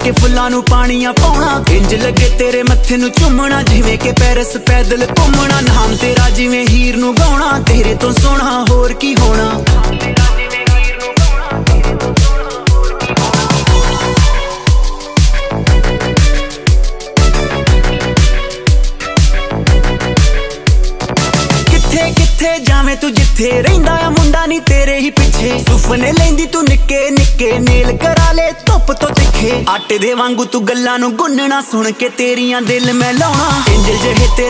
के फुल्लां नू पानियां पाउणा। इंज लगे तेरे मत्थे नू चुमना जिवें के पैरिस पैदल घुमना। नाम तेरा जिवें हीर नू गाउणा, तेरे तो सोहना होर की होना। किथे जावे तू जिथे रहिंदा आ मुंडा नी तेरे ही पिछे। सुफने लैंदी तू निक्के निक्के नेल करा ले धुप तो तिखे। आटे दे वांगू तू गल्लां नू गुन्नना, सुन के तेरियां दिल मैं लाउणा। इंज जहे